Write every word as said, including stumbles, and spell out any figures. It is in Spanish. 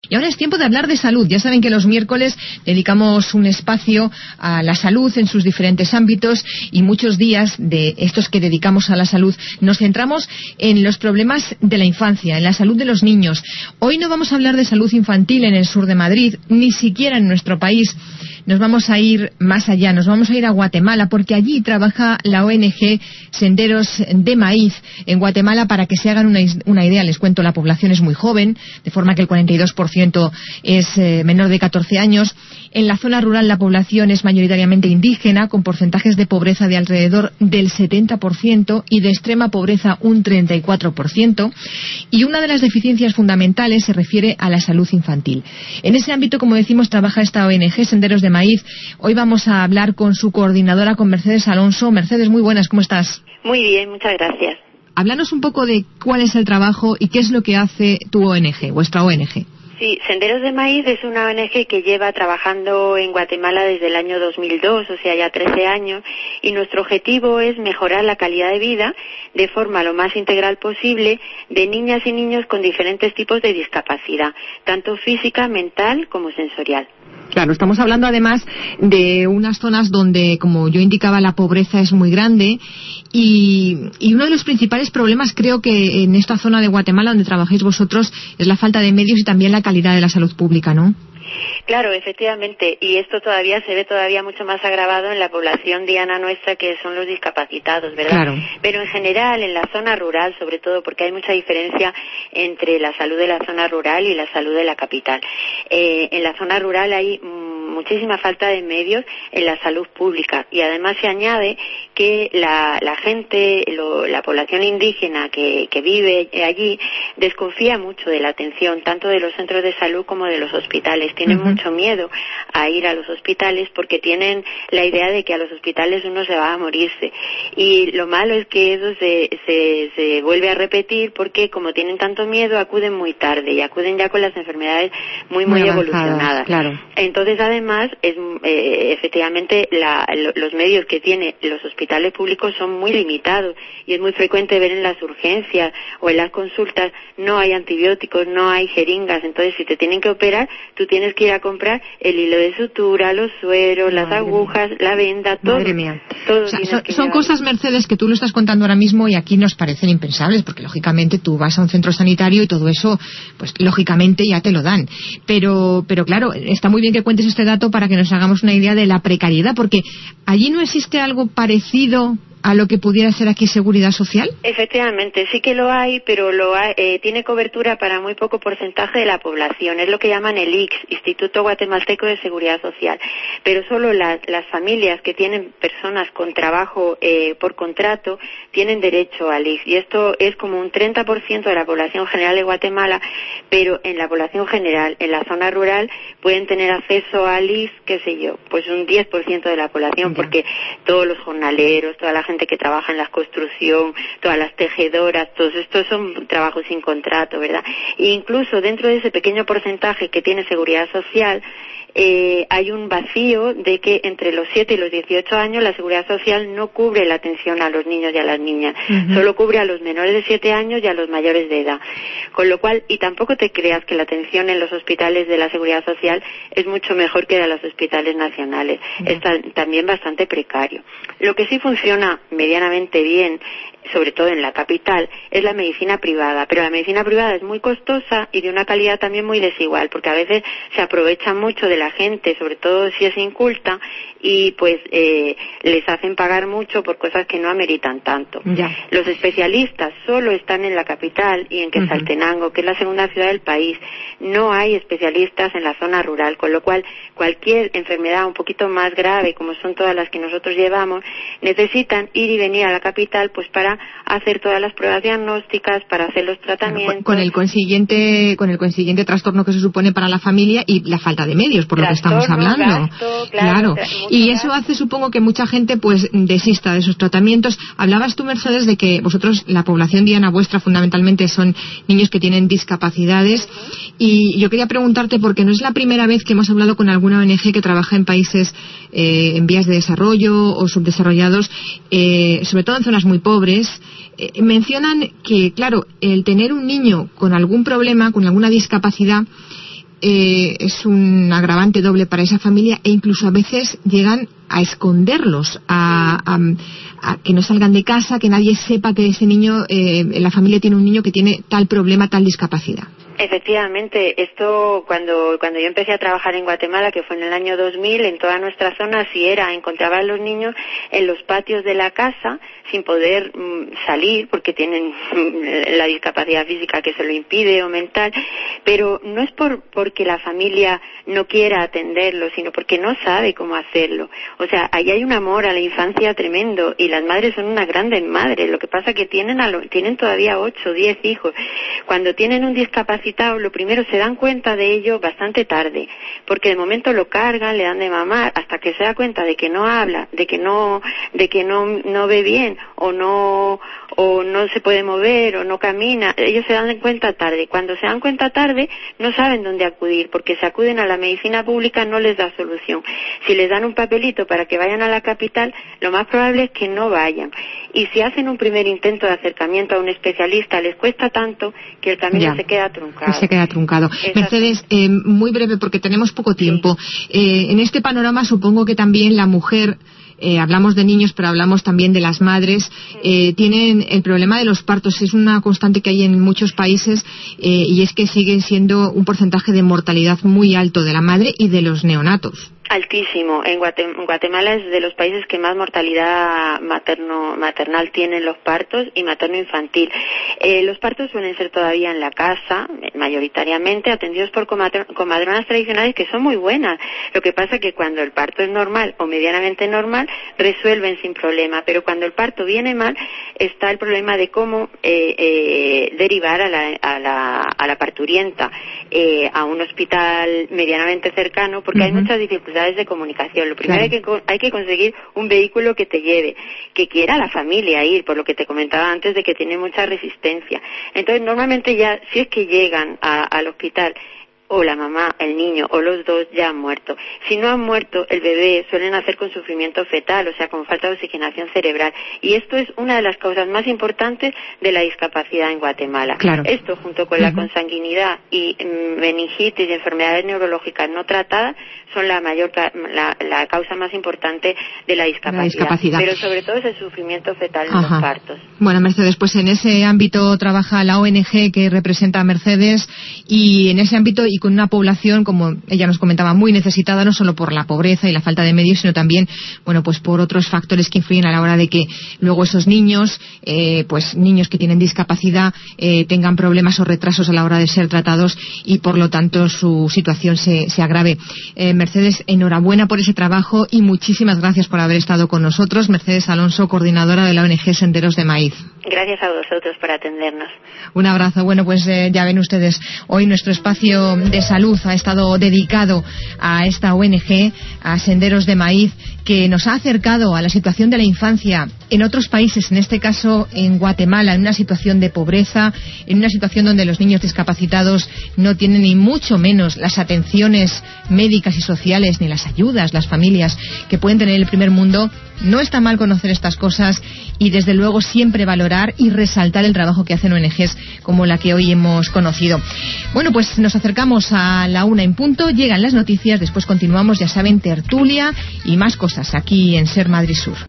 Y ahora es tiempo de hablar de salud. Ya saben que los miércoles dedicamos un espacio a la salud en sus diferentes ámbitos y muchos días de estos que dedicamos a la salud nos centramos en los problemas de la infancia, en la salud de los niños. Hoy no vamos a hablar de salud infantil en el sur de Madrid, ni siquiera en nuestro país. Nos vamos a ir más allá, nos vamos a ir a Guatemala, porque allí trabaja la O N Ge Senderos de Maíz en Guatemala. Para que se hagan una, una idea, les cuento, la población es muy joven, de forma que el cuarenta y dos por ciento es eh, menor de catorce años. En la zona rural la población es mayoritariamente indígena, con porcentajes de pobreza de alrededor del setenta por ciento y de extrema pobreza un treinta y cuatro por ciento. Y una de las deficiencias fundamentales se refiere a la salud infantil. En ese ámbito, como decimos, trabaja esta O N Ge Senderos de Maíz. Hoy vamos a hablar con su coordinadora, con Mercedes Alonso. Mercedes, muy buenas, ¿cómo estás? Muy bien, muchas gracias. Háblanos un poco de cuál es el trabajo y qué es lo que hace tu O N Ge, vuestra O N Ge. Sí, Senderos de Maíz es una O N Ge que lleva trabajando en Guatemala desde el año dos mil dos, o sea, ya trece años, y nuestro objetivo es mejorar la calidad de vida de forma lo más integral posible de niñas y niños con diferentes tipos de discapacidad, tanto física, mental como sensorial. Claro, estamos hablando además de unas zonas donde, como yo indicaba, la pobreza es muy grande y, y uno de los principales problemas, creo que en esta zona de Guatemala donde trabajáis vosotros, es la falta de medios y también la calidad de la salud pública, ¿no? Claro, efectivamente, y esto todavía se ve todavía mucho más agravado en la población diana nuestra, que son los discapacitados, ¿verdad? Claro. Pero en general, en la zona rural, sobre todo, porque hay mucha diferencia entre la salud de la zona rural y la salud de la capital. Eh, en la zona rural hay muchísima falta de medios en la salud pública, y además se añade que la, la gente, lo, la población indígena que, que vive allí desconfía mucho de la atención, tanto de los centros de salud como de los hospitales. Tienen uh-huh. mucho miedo a ir a los hospitales porque tienen la idea de que a los hospitales uno se va a morirse. Y lo malo es que eso se, se, se vuelve a repetir porque, como tienen tanto miedo, acuden muy tarde y acuden ya con las enfermedades muy, muy, muy evolucionadas. Claro. Entonces, además, es eh, efectivamente la, los medios que tienen los hospitales públicos son muy limitados y es muy frecuente ver en las urgencias o en las consultas no hay antibióticos, no hay jeringas. Entonces, si te tienen que operar, tú tienes que ir a comprar el hilo de sutura, los sueros, Madre las agujas, mía. la venda, todo. Madre mía. todo o sea, son son cosas, Mercedes, que tú lo estás contando ahora mismo y aquí nos parecen impensables, porque lógicamente tú vas a un centro sanitario y todo eso, pues lógicamente ya te lo dan. Pero, pero claro, está muy bien que cuentes este dato para que nos hagamos una idea de la precariedad, porque allí no existe algo parecido a lo que pudiera ser aquí Seguridad Social. Efectivamente, sí que lo hay, pero lo hay, eh, tiene cobertura para muy poco porcentaje de la población. Es lo que llaman el I C S, Instituto Guatemalteco de Seguridad Social. Pero solo las, las familias que tienen personas con trabajo eh, por contrato tienen derecho al I C S. Y esto es como un treinta por ciento de la población general de Guatemala, pero en la población general, en la zona rural, pueden tener acceso al I C S, qué sé yo, pues un diez por ciento de la población, ya. Porque todos los jornaleros, toda la gente que trabaja en la construcción, todas las tejedoras, todos estos son trabajos sin contrato, ¿verdad? E incluso dentro de ese pequeño porcentaje que tiene Seguridad Social, eh, hay un vacío de que entre los siete y los dieciocho años la Seguridad Social no cubre la atención a los niños y a las niñas, uh-huh. solo cubre a los menores de siete años y a los mayores de edad. Con lo cual, y tampoco te creas que la atención en los hospitales de la Seguridad Social es mucho mejor que de los hospitales nacionales, uh-huh. es ta- también bastante precario. Lo que sí funciona medianamente bien, sobre todo en la capital, es la medicina privada, pero la medicina privada es muy costosa y de una calidad también muy desigual, porque a veces se aprovecha mucho de la gente, sobre todo si es inculta, y pues eh, les hacen pagar mucho por cosas que no ameritan tanto. Ya. Los especialistas solo están en la capital y en Quetzaltenango, uh-huh. que es la segunda ciudad del país. No hay especialistas en la zona rural, con lo cual cualquier enfermedad un poquito más grave, como son todas las que nosotros llevamos, necesitan ir y venir a la capital pues para hacer todas las pruebas diagnósticas, para hacer los tratamientos. Claro, con el consiguiente con el consiguiente trastorno que se supone para la familia y la falta de medios, por trastorno, lo que estamos hablando. Gasto, claro. claro. Y eso hace, supongo, que mucha gente pues desista de esos tratamientos. Hablabas tú, Mercedes, de que vosotros, la población diana vuestra, fundamentalmente son niños que tienen discapacidades. Uh-huh. Y yo quería preguntarte, porque no es la primera vez que hemos hablado con alguna O N Ge que trabaja en países eh, en vías de desarrollo o subdesarrollados, eh, sobre todo en zonas muy pobres. Eh, mencionan que, claro, el tener un niño con algún problema, con alguna discapacidad, eh, es un agravante doble para esa familia, e incluso a veces llegan a esconderlos, a, a, a que no salgan de casa, que nadie sepa que ese niño, eh, la familia tiene un niño que tiene tal problema, tal discapacidad. Efectivamente, esto cuando cuando yo empecé a trabajar en Guatemala, que fue en el año dos mil, en toda nuestra zona así era, encontraba a los niños en los patios de la casa sin poder mm, salir porque tienen la discapacidad física que se lo impide o mental, pero no es por porque la familia no quiera atenderlo, sino porque no sabe cómo hacerlo. O sea, ahí hay un amor a la infancia tremendo y las madres son unas grandes madres. Lo que pasa que tienen a lo, tienen todavía ocho, diez hijos. Cuando tienen un discapacitado, lo primero se dan cuenta de ello bastante tarde, porque de momento lo cargan, le dan de mamar, hasta que se da cuenta de que no habla, de que no, de que no, no ve bien, o no, o no se puede mover, o no camina. Ellos se dan cuenta tarde. Cuando se dan cuenta tarde, no saben dónde acudir, porque si acuden a la medicina pública no les da solución. Si les dan un papelito para que vayan a la capital, lo más probable es que no vayan. Y si hacen un primer intento de acercamiento a un especialista, les cuesta tanto que el camino ya se queda truncado. Que se queda truncado. Mercedes, eh, muy breve porque tenemos poco tiempo. Sí. Eh, en este panorama supongo que también la mujer, eh, hablamos de niños, pero hablamos también de las madres, eh, tienen el problema de los partos. Es una constante que hay en muchos países eh, y es que sigue siendo un porcentaje de mortalidad muy alto de la madre y de los neonatos. Altísimo. En Guatemala es de los países que más mortalidad materno maternal tienen los partos y materno-infantil. Eh, los partos suelen ser todavía en la casa, mayoritariamente, atendidos por comadronas tradicionales que son muy buenas. Lo que pasa es que cuando el parto es normal o medianamente normal, resuelven sin problema. Pero cuando el parto viene mal, está el problema de cómo eh, eh, derivar a la, a la, a la parturienta eh, a un hospital medianamente cercano, porque uh-huh. hay muchas dificultades de comunicación. Lo primero claro. hay que hay que conseguir un vehículo que te lleve, que quiera la familia ir, por lo que te comentaba antes de que tiene mucha resistencia. Entonces, normalmente ya, si es que llegan a, al hospital, o la mamá, el niño, o los dos ya han muerto. Si no han muerto, el bebé suele nacer con sufrimiento fetal, o sea, con falta de oxigenación cerebral. Y esto es una de las causas más importantes de la discapacidad en Guatemala. Claro. Esto, junto con uh-huh. la consanguinidad y mm, meningitis y enfermedades neurológicas no tratadas, son la mayor la, la causa más importante de la discapacidad. la discapacidad. Pero sobre todo es el sufrimiento fetal Ajá. en los partos. Bueno, Mercedes, pues en ese ámbito trabaja la O N G que representa a Mercedes, y en ese ámbito y con una población, como ella nos comentaba, muy necesitada, no solo por la pobreza y la falta de medios, sino también, bueno, pues por otros factores que influyen a la hora de que luego esos niños, eh, pues niños que tienen discapacidad, eh, tengan problemas o retrasos a la hora de ser tratados y por lo tanto su situación se, se agrave. Eh, Mercedes, enhorabuena por ese trabajo y muchísimas gracias por haber estado con nosotros. Mercedes Alonso, coordinadora de la O N G Senderos de Maíz. Gracias a vosotros por atendernos. Un abrazo. Bueno, pues eh, ya ven ustedes, hoy nuestro espacio de salud ha estado dedicado a esta O N G, a Senderos de Maíz, que nos ha acercado a la situación de la infancia en otros países, en este caso en Guatemala, en una situación de pobreza, en una situación donde los niños discapacitados no tienen ni mucho menos las atenciones médicas y sociales, ni las ayudas, las familias que pueden tener el primer mundo. No está mal conocer estas cosas y desde luego siempre valorar y resaltar el trabajo que hacen O N Ges como la que hoy hemos conocido. Bueno, pues nos acercamos a la una en punto, llegan las noticias, después continuamos, ya saben, tertulia y más cosas aquí en Ser Madrid Sur.